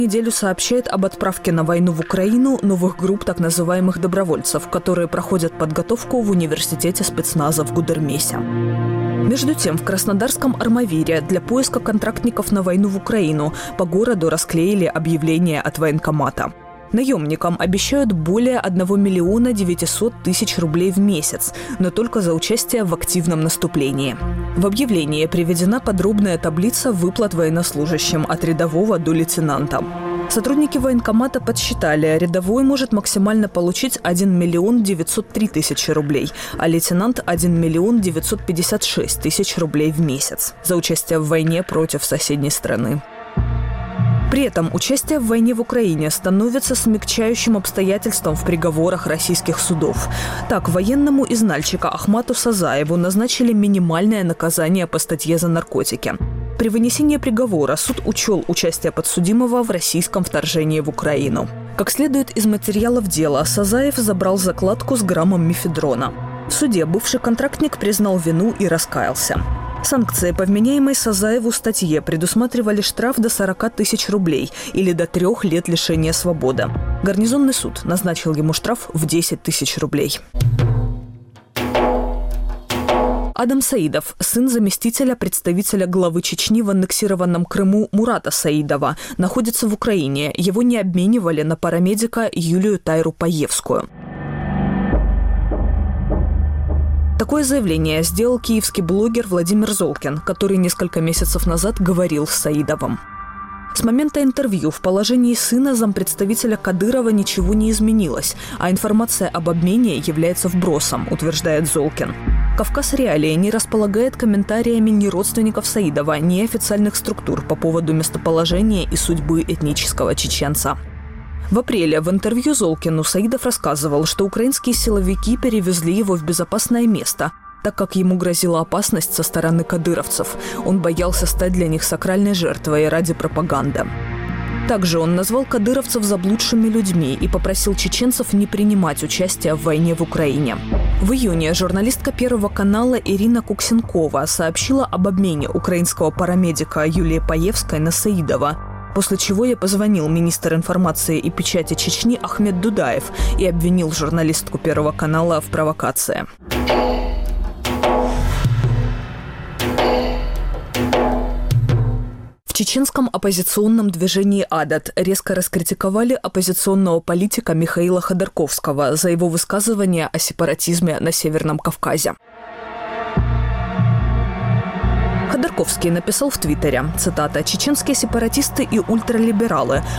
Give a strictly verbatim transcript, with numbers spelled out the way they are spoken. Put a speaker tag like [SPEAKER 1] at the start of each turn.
[SPEAKER 1] Неделю сообщает об отправке на войну в Украину новых групп так называемых добровольцев, которые проходят подготовку в университете спецназа в Гудермесе. Между тем, в Краснодарском Армавире для поиска контрактников на войну в Украину по городу расклеили объявление от военкомата. Наемникам обещают более одного миллиона девятисот тысяч рублей в месяц, но только за участие в активном наступлении. В объявлении приведена подробная таблица выплат военнослужащим от рядового до лейтенанта. Сотрудники военкомата подсчитали, рядовой может максимально получить один миллион девятьсот три тысячи рублей, а лейтенант – один миллион девятьсот пятьдесят шесть тысяч рублей в месяц за участие в войне против соседней страны. При этом участие в войне в Украине становится смягчающим обстоятельством в приговорах российских судов. Так, военному из Нальчика Ахмату Сазаеву назначили минимальное наказание по статье за наркотики. При вынесении приговора суд учел участие подсудимого в российском вторжении в Украину. Как следует из материалов дела, Сазаев забрал закладку с граммом мефедрона. В суде бывший контрактник признал вину и раскаялся. Санкции по вменяемой Сазаеву статье предусматривали штраф до сорока тысяч рублей или до трех лет лишения свободы. Гарнизонный суд назначил ему штраф в десять тысяч рублей. Адам Саидов, сын заместителя представителя главы Чечни в аннексированном Крыму Мурата Саидова, находится в Украине. Его не обменивали на парамедика Юлию Тайру Паевскую. Такое заявление сделал киевский блогер Владимир Золкин, который несколько месяцев назад говорил с Саидовым. С момента интервью в положении сына зампредставителя Кадырова ничего не изменилось, а информация об обмене является вбросом, утверждает Золкин. «Кавказ Реалии» не располагает комментариями ни родственников Саидова, ни официальных структур по поводу местоположения и судьбы этнического чеченца. В апреле в интервью Золкину Саидов рассказывал, что украинские силовики перевезли его в безопасное место, так как ему грозила опасность со стороны кадыровцев. Он боялся стать для них сакральной жертвой ради пропаганды. Также он назвал кадыровцев заблудшими людьми и попросил чеченцев не принимать участие в войне в Украине. В июне журналистка Первого канала Ирина Куксенкова сообщила об обмене украинского парамедика Юлии Паевской на Саидова, после чего ей позвонил министр информации и печати Чечни Ахмед Дудаев и обвинил журналистку Первого канала в провокации. В чеченском оппозиционном движении «Адат» резко раскритиковали оппозиционного политика Михаила Ходорковского за его высказывания о сепаратизме на Северном Кавказе. Ходорковский написал в Твиттере, цитата, «Чеченские сепаратисты и ультралибералы